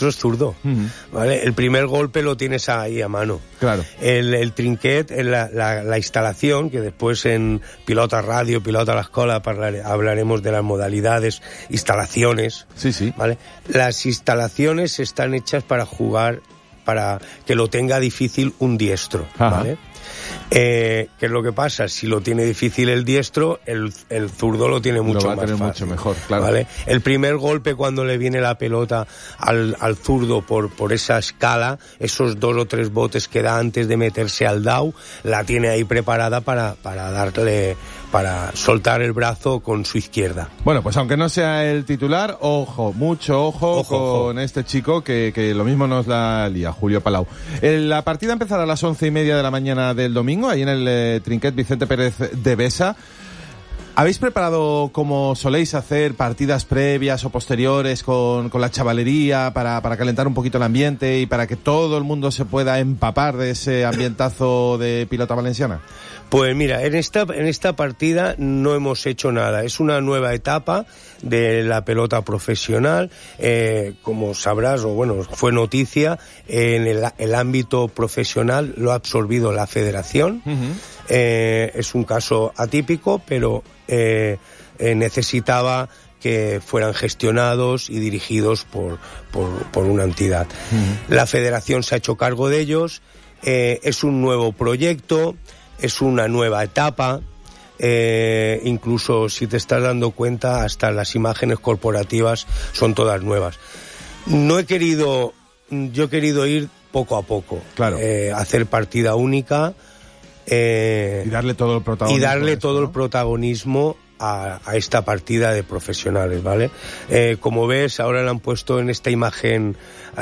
diestro es zurdo, ¿vale? El primer golpe lo tienes ahí a mano. Claro. El trinquet, la instalación, que después en Pilota Radio, Pilota a la Escola hablaremos de las modalidades, instalaciones. Sí. ¿Vale? Las instalaciones están hechas para jugar, para que lo tenga difícil un diestro, ¿vale? ¿Qué es lo que pasa? Si lo tiene difícil el diestro, el zurdo lo tiene mucho más fácil. Mucho mejor, claro. ¿Vale? El primer golpe cuando le viene la pelota al zurdo por esa escala, esos 2 o 3 botes que da antes de meterse al dau, la tiene ahí preparada para soltar el brazo con su izquierda. Bueno, pues aunque no sea el titular, mucho ojo con este chico que lo mismo nos la lía, Julio Palau. La partida empezará a las 11:30 de la mañana del domingo, ahí en el Trinquet Vicente Pérez de Besa. ¿Habéis preparado, como soléis hacer, partidas previas o posteriores con la chavalería para calentar un poquito el ambiente y para que todo el mundo se pueda empapar de ese ambientazo de Pilota Valenciana? Pues mira, en esta partida no hemos hecho nada. Es una nueva etapa de la pelota profesional. Como sabrás, o bueno, fue noticia, en el ámbito profesional lo ha absorbido la federación. Es un caso atípico, pero necesitaba que fueran gestionados y dirigidos por una entidad. La federación se ha hecho cargo de ellos. Es un nuevo proyecto. Es una nueva etapa, incluso si te estás dando cuenta, hasta las imágenes corporativas son todas nuevas. Yo he querido ir poco a poco, claro. Hacer partida única, y darle todo el protagonismo, a esta partida de profesionales, ¿vale? Como ves, ahora le han puesto en esta imagen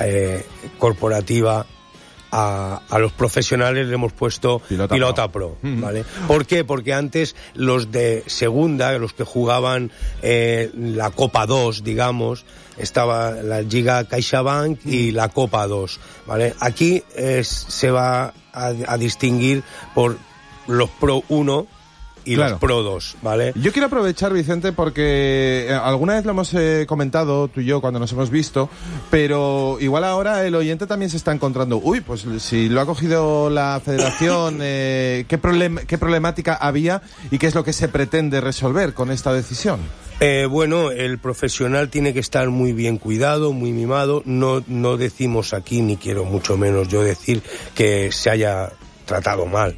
corporativa a los profesionales, le hemos puesto Pilota Pro, ¿vale? ¿Por qué? Porque antes los de segunda, los que jugaban la Copa 2, digamos, estaba la Lliga CaixaBank y la Copa 2, ¿vale? Aquí se va a distinguir por los Pro 1 y los Pro 2, ¿vale? Yo quiero aprovechar, Vicente, porque alguna vez lo hemos comentado tú y yo cuando nos hemos visto, pero igual ahora el oyente también se está encontrando, pues si lo ha cogido la federación, ¿qué problemática había y qué es lo que se pretende resolver con esta decisión? Bueno, el profesional tiene que estar muy bien cuidado, muy mimado. No decimos aquí, ni quiero mucho menos yo decir que se haya tratado mal.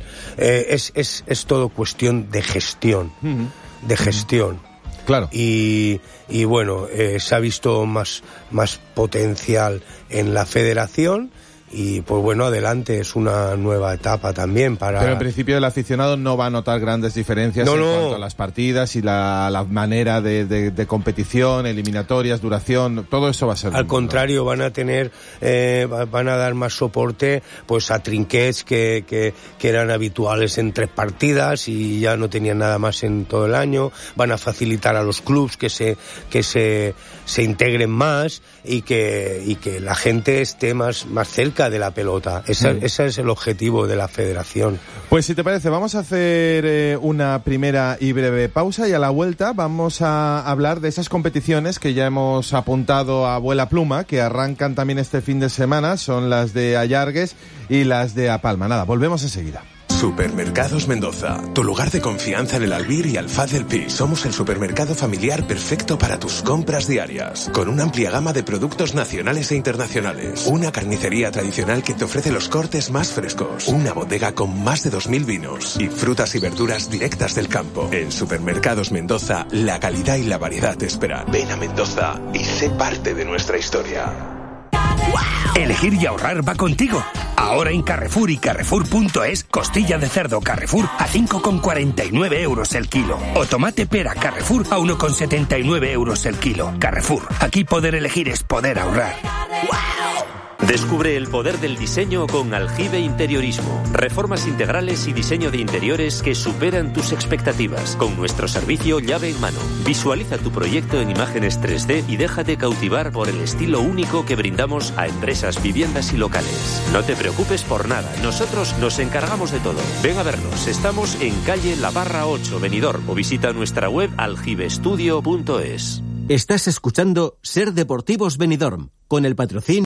Es todo cuestión de gestión, Claro. Y bueno, se ha visto más potencial en la federación. Y pues bueno, adelante, es una nueva etapa también para... Pero en principio el aficionado no va a notar grandes diferencias en cuanto a las partidas y la manera de competición, eliminatorias, duración, todo eso va a ser... Al contrario, van a tener, van a dar más soporte pues a trinquets que eran habituales en 3 partidas y ya no tenían nada más en todo el año. Van a facilitar a los clubs que se integren más y que la gente esté más cerca de la pelota. Ese es el objetivo de la federación. Pues si te parece, vamos a hacer una primera y breve pausa y a la vuelta vamos a hablar de esas competiciones que ya hemos apuntado a vuela pluma, que arrancan también este fin de semana, son las de Allargues y las de A Palma. Nada, volvemos enseguida. Supermercados Mendoza, tu lugar de confianza en el Albir y Alfaz del Pi. Somos el supermercado familiar perfecto para tus compras diarias, con una amplia gama de productos nacionales e internacionales. Una carnicería tradicional que te ofrece los cortes más frescos. Una bodega con más de 2.000 vinos y frutas y verduras directas del campo. En Supermercados Mendoza, la calidad y la variedad te esperan. Ven a Mendoza y sé parte de nuestra historia. Elegir y ahorrar va contigo. Ahora en Carrefour y Carrefour.es, costilla de cerdo Carrefour a 5,49 euros el kilo. O tomate pera Carrefour a 1,79 euros el kilo. Carrefour, aquí poder elegir es poder ahorrar. Descubre el poder del diseño con Aljibe Interiorismo. Reformas integrales y diseño de interiores que superan tus expectativas. Con nuestro servicio llave en mano. Visualiza tu proyecto en imágenes 3D y déjate cautivar por el estilo único que brindamos a empresas, viviendas y locales. No te preocupes por nada, nosotros nos encargamos de todo. Ven a vernos, estamos en calle La Barra 8, Benidorm, o visita nuestra web aljibestudio.es. Estás escuchando Ser Deportivos Benidorm, con el patrocinio